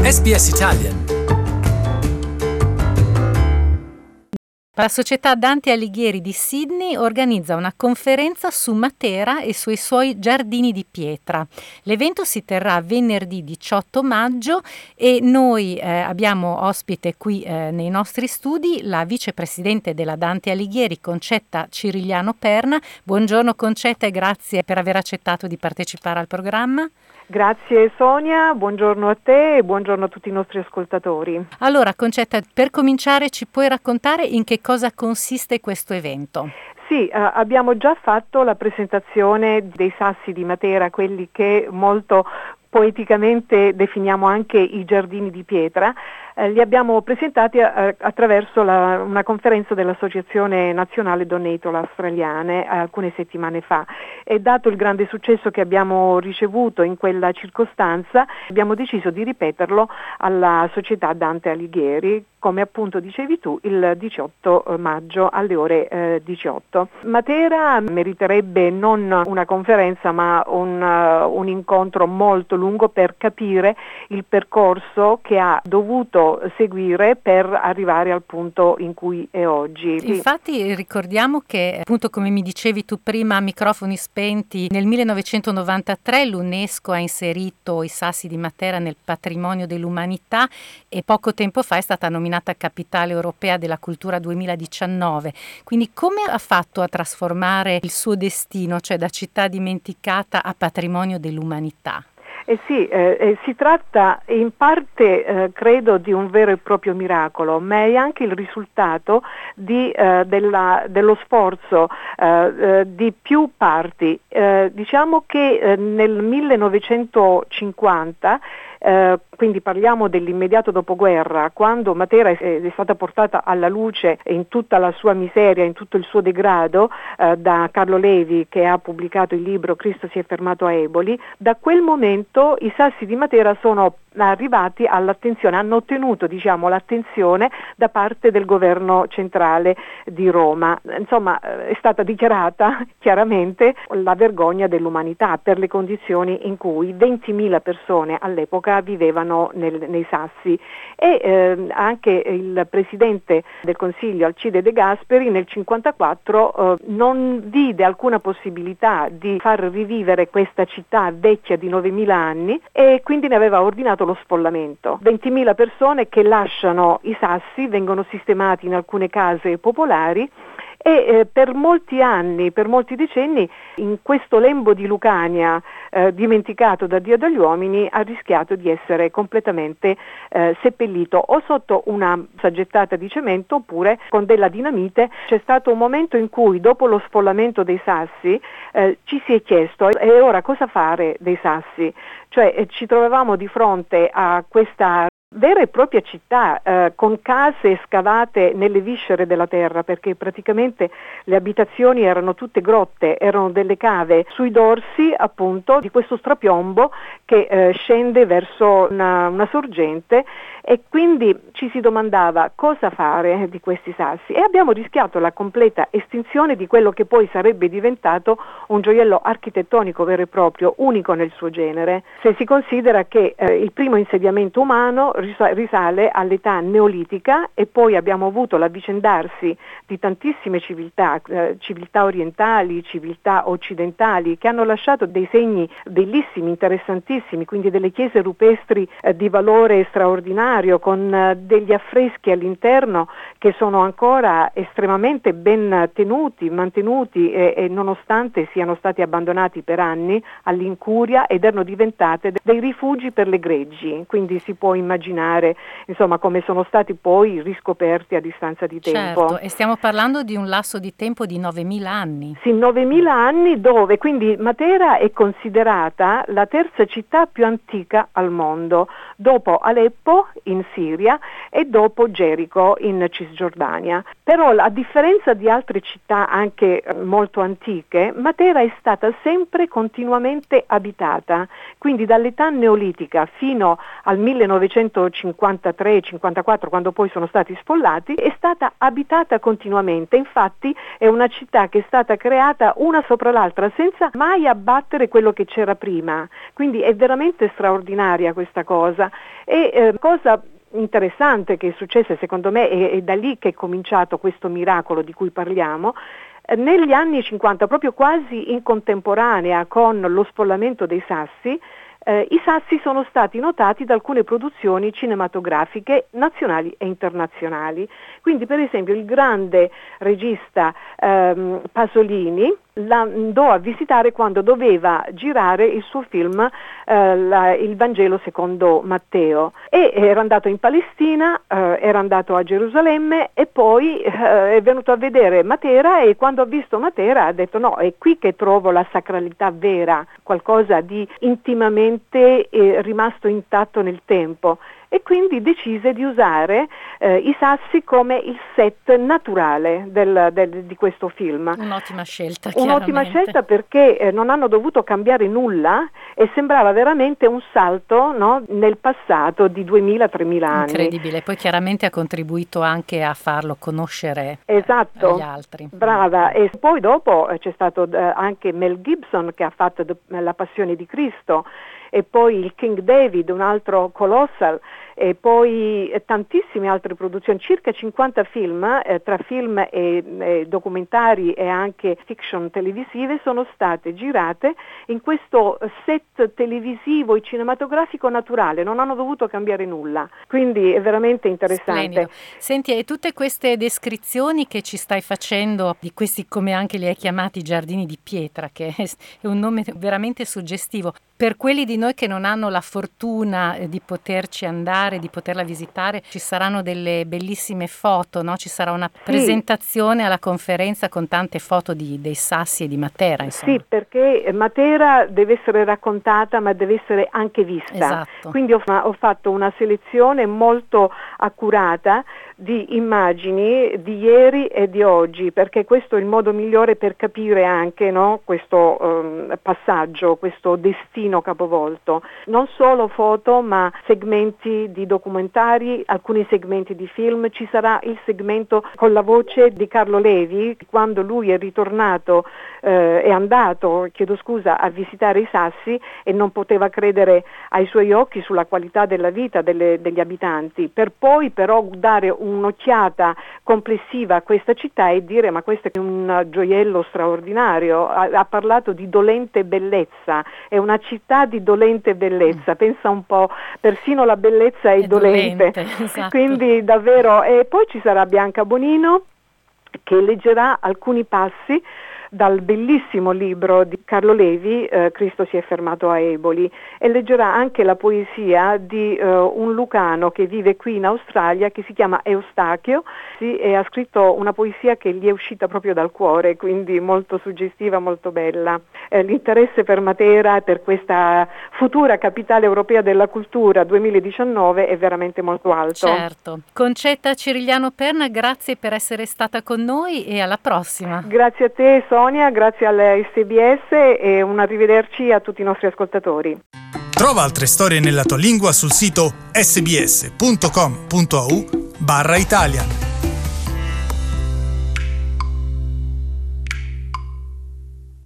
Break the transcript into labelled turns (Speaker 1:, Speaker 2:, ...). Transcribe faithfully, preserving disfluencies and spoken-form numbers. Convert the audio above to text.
Speaker 1: S B S Italian.
Speaker 2: La società Dante Alighieri di Sydney organizza una conferenza su Matera e sui suoi giardini di pietra. L'evento si terrà venerdì diciotto maggio e noi eh, abbiamo ospite qui eh, nei nostri studi la vicepresidente della Dante Alighieri, Concetta Cirigliano Perna. Buongiorno Concetta e grazie per aver accettato di partecipare al programma.
Speaker 3: Grazie Sonia, buongiorno a te e buongiorno a tutti i nostri ascoltatori.
Speaker 2: Allora Concetta, per cominciare ci puoi raccontare in che cosa consiste questo evento?
Speaker 3: Sì, eh, abbiamo già fatto la presentazione dei sassi di Matera, quelli che molto poeticamente definiamo anche i giardini di pietra. Eh, li abbiamo presentati a, attraverso la, una conferenza dell'Associazione Nazionale Donatole Australiane eh, alcune settimane fa, e dato il grande successo che abbiamo ricevuto in quella circostanza abbiamo deciso di ripeterlo alla società Dante Alighieri, come appunto dicevi tu, il diciotto maggio alle ore eh, diciotto. Matera meriterebbe non una conferenza ma un, uh, un incontro molto lungo per capire il percorso che ha dovuto seguire per arrivare al punto in cui è oggi.
Speaker 2: Infatti ricordiamo che, appunto come mi dicevi tu prima a microfoni spenti, nel millenovecentonovantatré l'UNESCO ha inserito i sassi di Matera nel patrimonio dell'umanità e poco tempo fa è stata nominata Capitale Europea della Cultura duemiladiciannove. Quindi come ha fatto a trasformare il suo destino, cioè da città dimenticata a patrimonio dell'umanità?
Speaker 3: Eh sì, eh, eh, si tratta in parte, eh, credo, di un vero e proprio miracolo, ma è anche il risultato di, eh, della, dello sforzo eh, eh, di più parti. Eh, diciamo che eh, nel millenovecentocinquanta, Eh, quindi parliamo dell'immediato dopoguerra, quando Matera è, è stata portata alla luce in tutta la sua miseria, in tutto il suo degrado eh, da Carlo Levi, che ha pubblicato il libro Cristo si è fermato a Eboli. Da quel momento i sassi di Matera sono arrivati all'attenzione, hanno ottenuto diciamo l'attenzione da parte del governo centrale di Roma. Insomma è stata dichiarata chiaramente la vergogna dell'umanità per le condizioni in cui ventimila persone all'epoca vivevano nel, nei sassi, e eh, anche il presidente del Consiglio Alcide De Gasperi nel cinquantaquattro eh, non vide alcuna possibilità di far rivivere questa città vecchia di novemila anni e quindi ne aveva ordinato lo sfollamento. ventimila persone che lasciano i sassi, vengono sistemati in alcune case popolari e eh, per molti anni, per molti decenni, in questo lembo di Lucania eh, dimenticato da Dio e dagli uomini, ha rischiato di essere completamente eh, seppellito o sotto una saggettata di cemento oppure con della dinamite. C'è stato un momento in cui, dopo lo sfollamento dei sassi, eh, ci si è chiesto: e ora cosa fare dei sassi? Cioè eh, ci trovavamo di fronte a questa vera e propria città eh, con case scavate nelle viscere della terra, perché praticamente le abitazioni erano tutte grotte, erano delle cave sui dorsi appunto di questo strapiombo che eh, scende verso una, una sorgente, e quindi ci si domandava cosa fare di questi sassi, e abbiamo rischiato la completa estinzione di quello che poi sarebbe diventato un gioiello architettonico vero e proprio, unico nel suo genere, se si considera che eh, il primo insediamento umano risale all'età neolitica, e poi abbiamo avuto l'avvicendarsi di tantissime civiltà, eh, civiltà orientali, civiltà occidentali, che hanno lasciato dei segni bellissimi, interessantissimi, quindi delle chiese rupestri eh, di valore straordinario, con eh, degli affreschi all'interno che sono ancora estremamente ben tenuti, mantenuti e, e nonostante siano stati abbandonati per anni all'incuria ed erano diventate dei rifugi per le greggi, quindi si può immaginare insomma come sono stati poi riscoperti a distanza di tempo.
Speaker 2: Certo, e stiamo parlando di un lasso di tempo di novemila anni.
Speaker 3: Sì, novemila anni, dove quindi Matera è considerata la terza città più antica al mondo, dopo Aleppo in Siria e dopo Gerico in Cisgiordania. Però a differenza di altre città anche molto antiche, Matera è stata sempre continuamente abitata, quindi dall'età neolitica fino al millenovecento millenovecentocinquantatré cinquantaquattro, quando poi sono stati sfollati, è stata abitata continuamente. Infatti è una città che è stata creata una sopra l'altra senza mai abbattere quello che c'era prima, quindi è veramente straordinaria questa cosa. E eh, cosa interessante che è successa, secondo me è, è da lì che è cominciato questo miracolo di cui parliamo. Negli anni cinquanta, proprio quasi in contemporanea con lo sfollamento dei Sassi, eh, i Sassi sono stati notati da alcune produzioni cinematografiche nazionali e internazionali. Quindi per esempio il grande regista ehm, Pasolini l'andò a visitare quando doveva girare il suo film eh, la, Il Vangelo secondo Matteo, e era andato in Palestina, eh, era andato a Gerusalemme e poi eh, è venuto a vedere Matera, e quando ha visto Matera ha detto no, è qui che trovo la sacralità vera, qualcosa di intimamente eh, rimasto intatto nel tempo. E quindi decise di usare eh, i Sassi come il set naturale del, del, di questo film.
Speaker 2: Un'ottima scelta,
Speaker 3: Un'ottima scelta perché eh, non hanno dovuto cambiare nulla e sembrava veramente un salto, no, nel passato di duemila tremila anni.
Speaker 2: Incredibile, poi chiaramente ha contribuito anche a farlo conoscere
Speaker 3: esatto.
Speaker 2: agli altri.
Speaker 3: Brava, e poi dopo eh, c'è stato eh, anche Mel Gibson che ha fatto The, La Passione di Cristo, e poi il King David, un altro colossal, e poi eh, tantissime altre produzioni, circa cinquanta film, eh, tra film e eh, documentari e anche fiction televisive, sono state girate in questo set televisivo e cinematografico naturale, non hanno dovuto cambiare nulla, quindi è veramente interessante.
Speaker 2: Splendido. Senti, e tutte queste descrizioni che ci stai facendo di questi, come anche li hai chiamati, giardini di pietra, che è un nome veramente suggestivo, per quelli di noi che non hanno la fortuna di poterci andare, di poterla visitare, ci saranno delle bellissime foto, no? Ci sarà una
Speaker 3: sì.
Speaker 2: presentazione alla conferenza con tante foto di, dei Sassi e di Matera, insomma.
Speaker 3: Sì, perché Matera deve essere raccontata ma deve essere anche vista.
Speaker 2: Esatto.
Speaker 3: Quindi ho, ho fatto una selezione molto accurata di immagini di ieri e di oggi, perché questo è il modo migliore per capire anche, no, questo um, passaggio, questo destino capovolto. Non solo foto, ma segmenti di documentari, alcuni segmenti di film. Ci sarà il segmento con la voce di Carlo Levi, quando lui è ritornato, eh, è andato, chiedo scusa, a visitare i Sassi e non poteva credere ai suoi occhi sulla qualità della vita delle, degli abitanti, per poi però dare un'occhiata complessiva a questa città e dire ma questo è un gioiello straordinario. Ha, ha parlato di dolente bellezza, è una città di dolente bellezza, pensa un po', persino la bellezza è, è dolente,
Speaker 2: dolente esatto.
Speaker 3: Quindi davvero. E poi ci sarà Bianca Bonino che leggerà alcuni passi dal bellissimo libro di Carlo Levi, eh, Cristo si è fermato a Eboli, e leggerà anche la poesia di eh, un lucano che vive qui in Australia, che si chiama Eustachio, sì, e ha scritto una poesia che gli è uscita proprio dal cuore, quindi molto suggestiva, molto bella. Eh, l'interesse per Matera e per questa futura capitale europea della cultura duemiladiciannove è veramente molto alto.
Speaker 2: Certo. Concetta Cirigliano Perna, grazie per essere stata con noi e alla prossima.
Speaker 3: Grazie a te Sonia, grazie al S B S e un arrivederci a tutti i nostri ascoltatori.
Speaker 1: Trova altre storie nella tua lingua sul sito sbs punto com punto a u barra Italian.